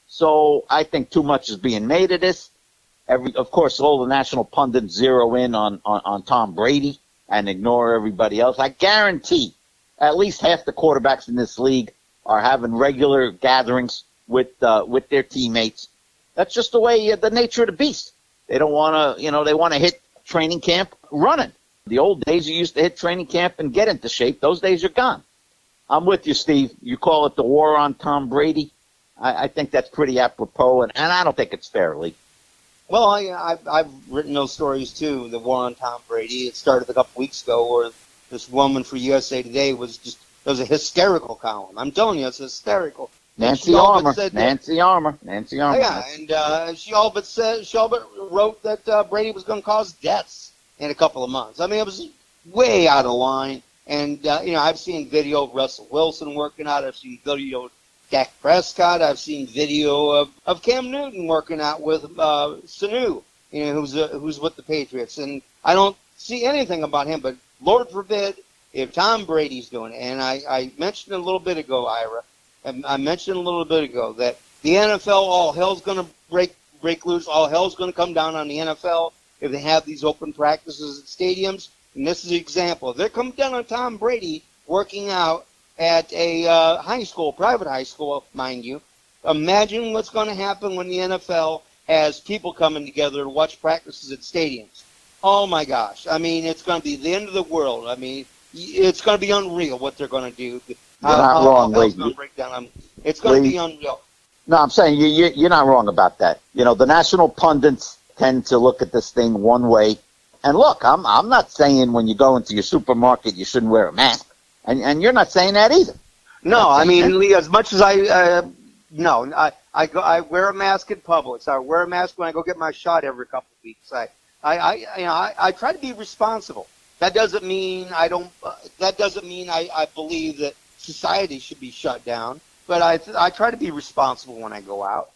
So I think too much is being made of this. Every, of course, all the national pundits zero in on, on, on Tom Brady and ignore everybody else. I guarantee at least half the quarterbacks in this league are having regular gatherings with uh, with their teammates. That's just the way, uh, the nature of the beast. They don't want to, you know, they want to hit training camp running. The old days, you used to hit training camp and get into shape. Those days are gone. I'm with you, Steve. You call it the war on Tom Brady. I, I think that's pretty apropos, and, and I don't think it's fair, Lee. Well, I, I've, I've written those stories, too, the war on Tom Brady. It started a couple weeks ago where this woman for U S A Today was just, it was a hysterical column. I'm telling you, it's hysterical. Nancy Armour. Nancy Armour. Nancy Armour. Yeah, and uh, she all but said, she all but wrote that uh, Brady was going to cause deaths in a couple of months. I mean, it was way out of line. And, uh, you know, I've seen video of Russell Wilson working out. I've seen video of Dak Prescott. I've seen video of, of Cam Newton working out with uh, Sanu, you know, who's uh, who's with the Patriots. And I don't see anything about him, but Lord forbid if Tom Brady's doing it. And I, I mentioned a little bit ago, Ira, and I mentioned a little bit ago that the N F L, all hell's going to break break loose. All hell's going to come down on the N F L if they have these open practices at stadiums. And this is an example. If they're coming down on Tom Brady working out at a uh, high school, private high school, mind you, imagine what's going to happen when the N F L has people coming together to watch practices at stadiums. Oh, my gosh. I mean, it's going to be the end of the world. I mean, it's going to be unreal what they're going to do. You're not uh, wrong, Lee. Going to break down. It's going Lee, to be unreal. No, I'm saying you, you, you're not wrong about that. You know, the national pundits tend to look at this thing one way. And look, I'm I'm not saying when you go into your supermarket you shouldn't wear a mask. And and you're not saying that either. No, I mean, Lee, as much as I, uh, no, I I, go, I wear a mask in public. So I wear a mask when I go get my shot every couple of weeks. I, I, I you know, I, I try to be responsible. That doesn't mean I don't. Uh, that doesn't mean I, I believe that society should be shut down. But I I try to be responsible when I go out.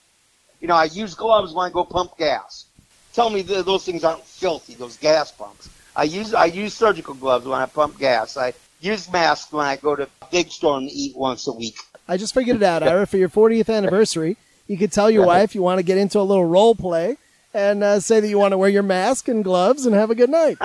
You know, I use gloves when I go pump gas. Tell me that those things aren't filthy. Those gas pumps. I use I use surgical gloves when I pump gas. I use masks when I go to a big store and eat once a week. I just figured it out, Ira. For your fortieth anniversary, you could tell your wife you want to get into a little role play and uh, say that you want to wear your mask and gloves and have a good night.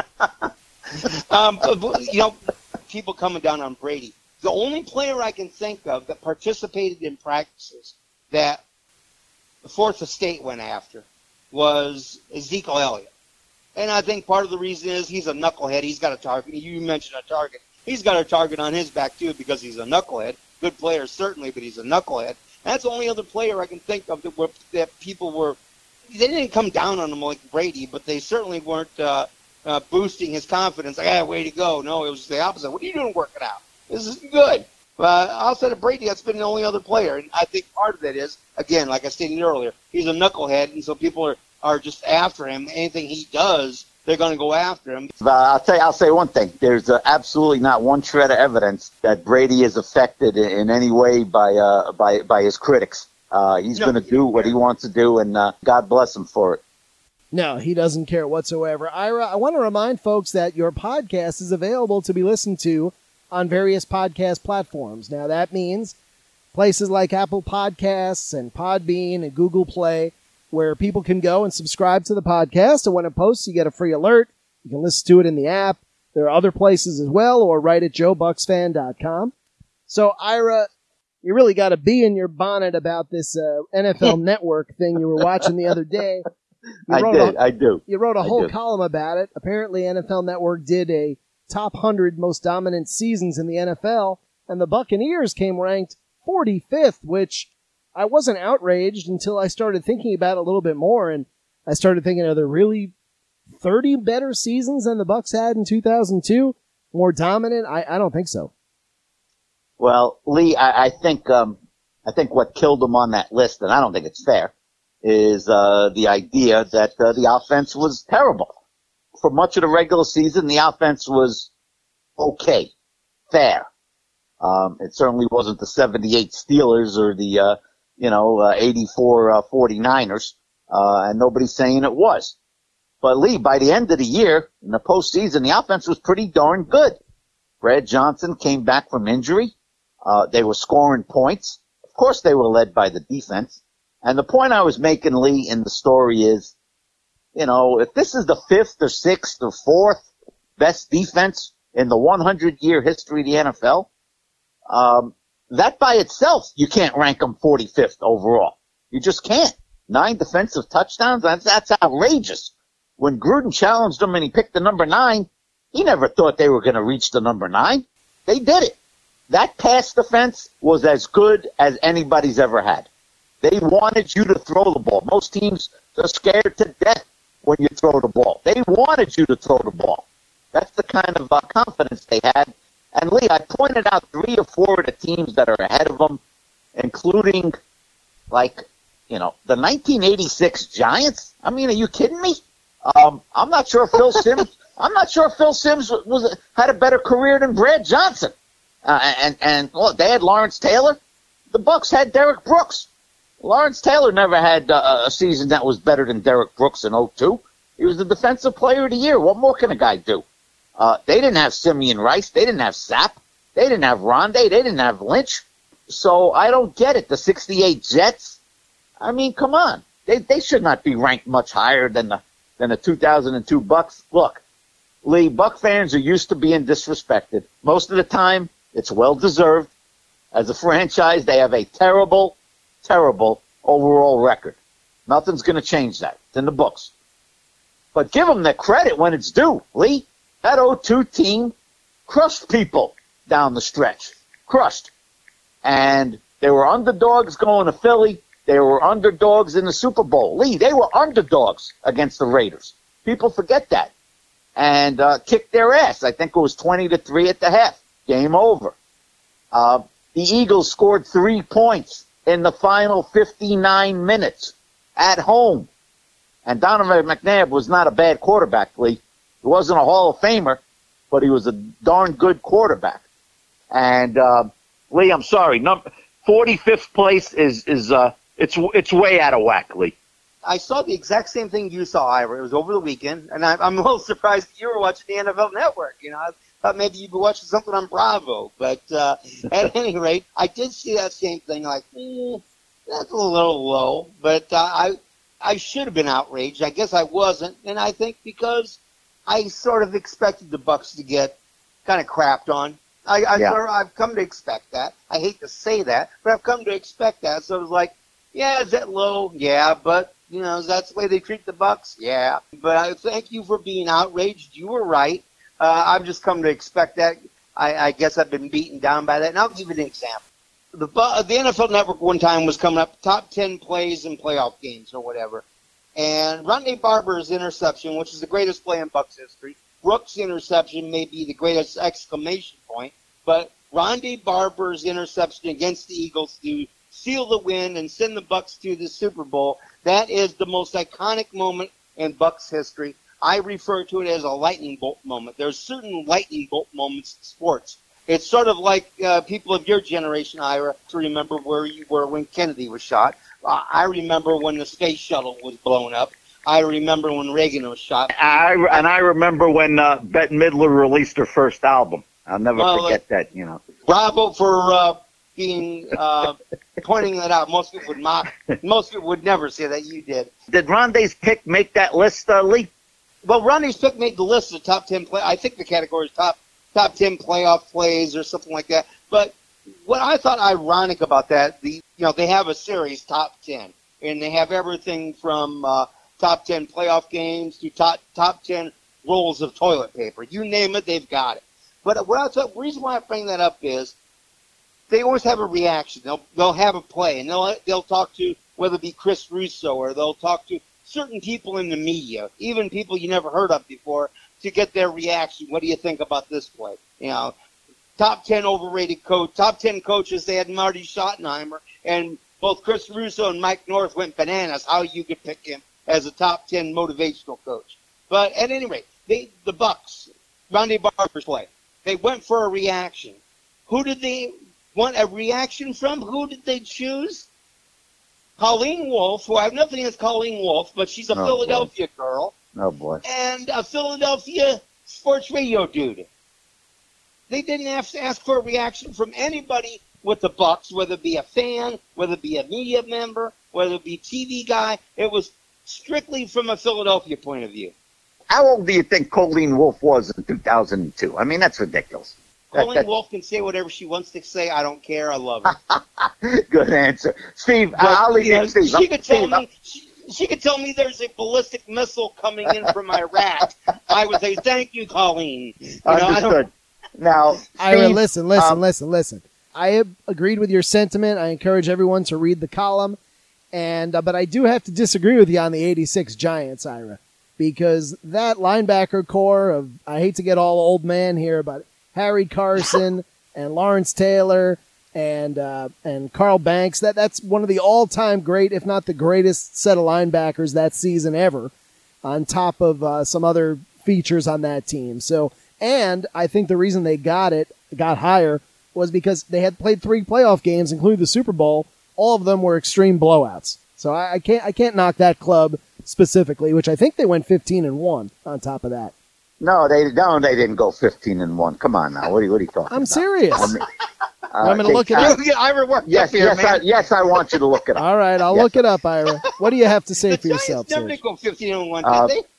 um, you know, people coming down on Brady. The only player I can think of that participated in practices that the Fourth Estate went after was Ezekiel Elliott. And I think part of the reason is he's a knucklehead. He's got a target. You mentioned a target. He's got a target on his back, too, because he's a knucklehead. Good player, certainly, but he's a knucklehead. And that's the only other player I can think of that, were, that people were – they didn't come down on him like Brady, but they certainly weren't uh, uh, boosting his confidence. Like, ah, way to go. No, it was the opposite. What are you doing working out? This is good. But outside of Brady, that's been the only other player. And I think part of that is, again, like I stated earlier, he's a knucklehead, and so people are, are just after him. Anything he does, they're going to go after him. Uh, I'll tell you, I'll say one thing. There's uh, absolutely not one shred of evidence that Brady is affected in, in any way by uh, by by his critics. Uh, he's no, going to do what he wants to do, and uh, God bless him for it. No, he doesn't care whatsoever. Ira, I want to remind folks that your podcast is available to be listened to on various podcast platforms. Now, that means places like Apple Podcasts and Podbean and Google Play, where people can go and subscribe to the podcast. And when it posts, you get a free alert. You can listen to it in the app. There are other places as well, or right at joe bucks fan dot com. So, Ira, you really got to be in your bonnet about this uh, N F L Network thing you were watching the other day. You I wrote did. A, I do. You wrote a I whole do. column about it. Apparently, N F L Network did a top one hundred most dominant seasons in the N F L, and the Buccaneers came ranked forty-fifth, which I wasn't outraged until I started thinking about it a little bit more, and I started thinking, are there really thirty better seasons than the Bucs had in two thousand two? More dominant? I, I don't think so. Well, Lee, I, I think um, I think what killed them on that list, and I don't think it's fair, is uh, the idea that uh, the offense was terrible. For much of the regular season, the offense was okay, fair. Um, it certainly wasn't the seventy-eight Steelers or the, uh, you know, uh, eighty-four uh, 49ers, uh, and nobody's saying it was. But Lee, by the end of the year, in the postseason, the offense was pretty darn good. Brad Johnson came back from injury. Uh, they were scoring points. Of course, they were led by the defense. And the point I was making, Lee, in the story is, you know, if this is the fifth or sixth or fourth best defense in the hundred year history of the N F L, um, that by itself, you can't rank them forty-fifth overall. You just can't. Nine defensive touchdowns, that's, that's outrageous. When Gruden challenged them and he picked the number nine, he never thought they were going to reach the number nine. They did it. That pass defense was as good as anybody's ever had. They wanted you to throw the ball. Most teams are scared to death when you throw the ball. They wanted you to throw the ball. That's the kind of uh, confidence they had. And, Lee, I pointed out three or four of the teams that are ahead of them, including, like, you know, the nineteen eighty-six Giants. I mean, are you kidding me? Um, I'm not sure if Phil Simms. I'm not sure if Phil Simms was, was had a better career than Brad Johnson. Uh, and and well, they had Lawrence Taylor. The Bucs had Derek Brooks. Lawrence Taylor never had uh, a season that was better than Derek Brooks in oh two. He was the Defensive Player of the Year. What more can a guy do? Uh, they didn't have Simeon Rice. They didn't have Sapp. They didn't have Rondé. They didn't have Lynch. So I don't get it. The sixty-eight Jets. I mean, come on. They they should not be ranked much higher than the than the two thousand two Bucs. Look, Lee, Buck fans are used to being disrespected. Most of the time, it's well deserved. As a franchise, they have a terrible, terrible overall record. Nothing's going to change that. It's in the books. But give them the credit when it's due, Lee. That oh two team crushed people down the stretch. Crushed. And they were underdogs going to Philly. They were underdogs in the Super Bowl. Lee, they were underdogs against the Raiders. People forget that. And uh, kicked their ass. I think it was twenty to three at the half. Game over. Uh, the Eagles scored three points in the final fifty-nine minutes at home. And Donovan McNabb was not a bad quarterback, Lee. He wasn't a Hall of Famer, but he was a darn good quarterback. And uh, Lee, I'm sorry, number forty-fifth place is is uh, it's it's way out of whack, Lee. I saw the exact same thing you saw, Ira. It was over the weekend, and I, I'm a little surprised that you were watching the N F L Network. You know, I thought maybe you'd be watching something on Bravo. But uh, at any rate, I did see that same thing. Like, mm, that's a little low. But uh, I I should have been outraged. I guess I wasn't, and I think because I sort of expected the Bucs to get kind of crapped on. I, I Yeah. sort of, I've come to expect that. I hate to say that, but I've come to expect that. So it was like, yeah, is that low? Yeah, but you know, is that the way they treat the Bucs? Yeah. But I thank you for being outraged. You were right. Uh, I've just come to expect that. I, I guess I've been beaten down by that. And I'll give you an example. The Bu- the N F L Network one time was coming up top ten plays in playoff games or whatever. And Rondé Barber's interception, which is the greatest play in Bucs history. Brooks' interception may be the greatest exclamation point. But Rondé Barber's interception against the Eagles to seal the win and send the Bucs to the Super Bowl, that is the most iconic moment in Bucs history. I refer to it as a lightning bolt moment. There's certain lightning bolt moments in sports. It's sort of like uh, people of your generation, Ira, to remember where you were when Kennedy was shot. Uh, I remember when the space shuttle was blown up. I remember when Reagan was shot. I, and I remember when uh, Bette Midler released her first album. I'll never Well, forget that, you know. Bravo for uh, being uh, pointing that out. Most people would mock. Most people would never say that you did. Did Rondé's pick make that list, uh, Lee? Well, Ronnie's pick made the list of the top ten play. I think the category is top top ten playoff plays or something like that. But what I thought ironic about that, the you know they have a series top ten, and they have everything from uh, top ten playoff games to top top ten rolls of toilet paper. You name it, they've got it. But what I thought, the reason why I bring that up is they always have a reaction. They'll they'll have a play, and they'll they'll talk to whether it be Chris Russo or they'll talk to certain people in the media, even people you never heard of before, to get their reaction. What do you think about this play? You know, top ten overrated coach, top ten coaches. They had Marty Schottenheimer, and both Chris Russo and Mike North went bananas how you could pick him as a top ten motivational coach. But at any rate, they the Bucks, Rondé Barber's play. They went for a reaction. Who did they want a reaction from? Who did they choose? Colleen Wolfe, who I have nothing against Colleen Wolfe, but she's a Oh, Philadelphia girl, Oh, boy. and a Philadelphia sports radio dude. They didn't have to ask for a reaction from anybody with the Bucks, whether it be a fan, whether it be a media member, whether it be a T V guy. It was strictly from a Philadelphia point of view. How old do you think Colleen Wolfe was in two thousand two? I mean, that's ridiculous. That- Colleen that- Wolfe can say whatever she wants to say. I don't care. I love her. Good answer. Steve, But, I'll leave you know, you, Steve. she could tell Steve, me she, she could tell me there's a ballistic missile coming in from Iraq. I would say thank you, Colleen. You know, I don't- Understood. Now, Ira, Steve, listen, listen, um, listen, listen. I have agreed with your sentiment. I encourage everyone to read the column, and uh, but I do have to disagree with you on the eighty-six Giants, Ira, because that linebacker core of, I hate to get all old man here, but Harry Carson and Lawrence Taylor and uh, and Carl Banks, that that's one of the all-time great, if not the greatest set of linebackers that season ever, on top of uh, some other features on that team. So, and I think the reason they got it, got higher, was because they had played three playoff games, including the Super Bowl. All of them were extreme blowouts. So I, I can't I can't knock that club specifically, which I think they went fifteen and one on top of that. No, they no, they didn't go fifteen and one. Come on now, what are you, what are you talking I'm about? serious. I mean, I'm gonna okay, look it uh, up. Yeah, Ira worked Yes, up here, yes, man. I, yes, I want you to look it up. All right, I'll Yes. look it up, Ira. What do you have to say the for Giants yourself, never Serge? did go fifteen and one, Uh, did they?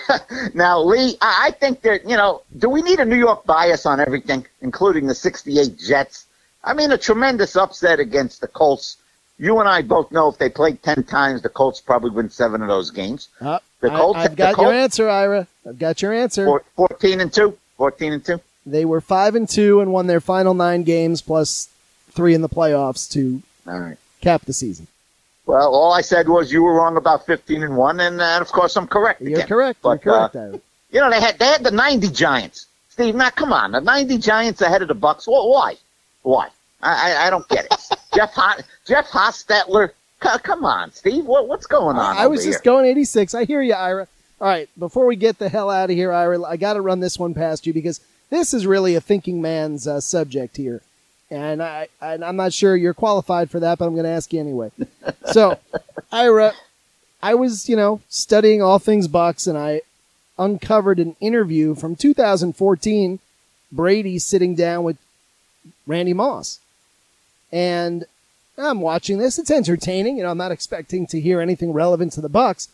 Now, Lee, I I think that, you know, do we need a New York bias on everything, including the sixty-eight Jets? I mean, a tremendous upset against the Colts. You and I both know if they played ten times, the Colts probably win seven of those games. Uh, The I, Colts, I've got the Colts, your answer, Ira. I've got your answer. four- fourteen and two. fourteen and two. They were five and two and won their final nine games plus three in the playoffs to All right. cap the season. Well, all I said was you were wrong about fifteen and one, and uh, of course I'm correct You're again. correct. But, You're uh, correct, Ira. You know, they had they had the ninety Giants. Steve, now come on, the ninety Giants ahead of the Bucks. Well, why? Why? I, I I don't get it. Jeff Hot, Jeff Hostetler. C- come on, Steve. What what's going on? I, I was over just here? going eighty-six. I hear you, Ira. All right, before we get the hell out of here, Ira, I got to run this one past you because this is really a thinking man's uh, subject here. And I, and I'm not sure you're qualified for that, but I'm going to ask you anyway. So, Ira, I was, you know, studying all things Bucks, and I uncovered an interview from two thousand fourteen, Brady sitting down with Randy Moss. And I'm watching this. It's entertaining. You know, I'm not expecting to hear anything relevant to the Bucks.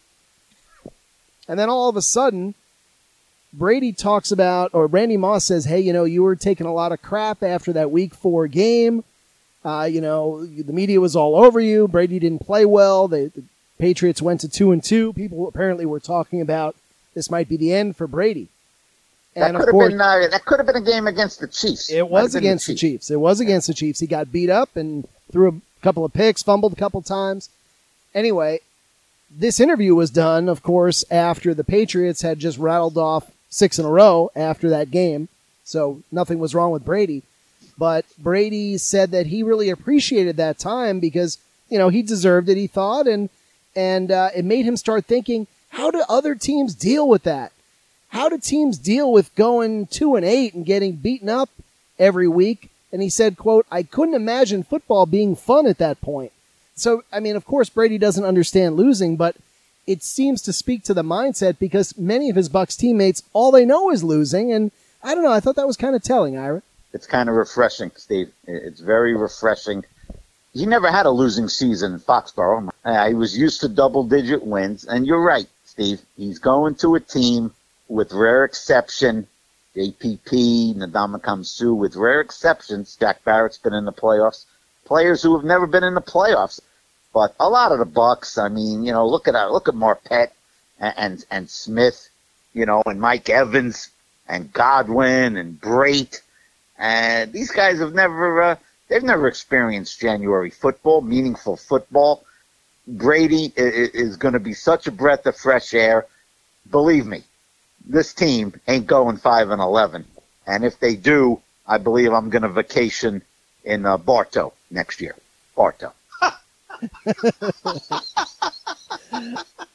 And then all of a sudden, Brady talks about, or Randy Moss says, hey, you know, you were taking a lot of crap after that week four game. Uh, you know, the media was all over you. Brady didn't play well. They, the Patriots went to two and two. People apparently were talking about this might be the end for Brady. That And could of have course, been uh, that could have been a game against the Chiefs. it Might was have been against the Chiefs. It was against the Chiefs. He got beat up and threw a couple of picks, fumbled a couple times. Anyway, this interview was done, of course, after the Patriots had just rattled off six in a row after that game. So nothing was wrong with Brady. But Brady said that he really appreciated that time because, you know, he deserved it, he thought, and and uh, it made him start thinking, how do other teams deal with that? How do teams deal with going two and eight and getting beaten up every week? And he said, quote, I couldn't imagine football being fun at that point. So, I mean, of course, Brady doesn't understand losing, but it seems to speak to the mindset because many of his Bucs teammates, all they know is losing. And I don't know. I thought that was kind of telling, Ira. it's kind of refreshing, Steve. It's very refreshing. He never had a losing season in Foxborough. Uh, he was used to double-digit wins, and you're right, Steve. He's going to a team with rare exception, J P P, Ndamukong Suh, with rare exceptions. Jack Barrett's been in the playoffs. Players who have never been in the playoffs. But a lot of the Bucks, I mean, you know, look at look at Marpet and, and and Smith, you know, and Mike Evans and Godwin and Brait. And these guys have never uh, they've never experienced January football, meaningful football. Brady is, is going to be such a breath of fresh air. Believe me, this team ain't going five and eleven. And if they do, I believe I'm going to vacation in uh, Bartow next year. Bartow.